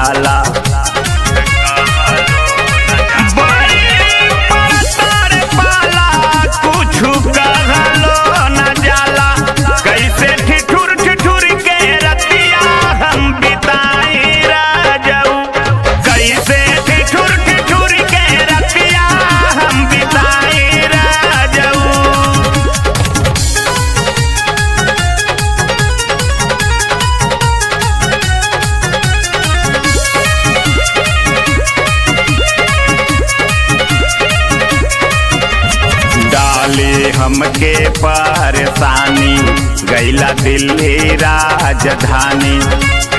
जाला। कुछु कहलो न जाला, कैसे ठिठुर ठिठुर के रतिया हम बिताई राजऊ, कैसे ठिठुर ठिठुर के रतिया हम बिताई राजऊ। डाली हमके परेशानी, गैला दिल्ली राजधानी,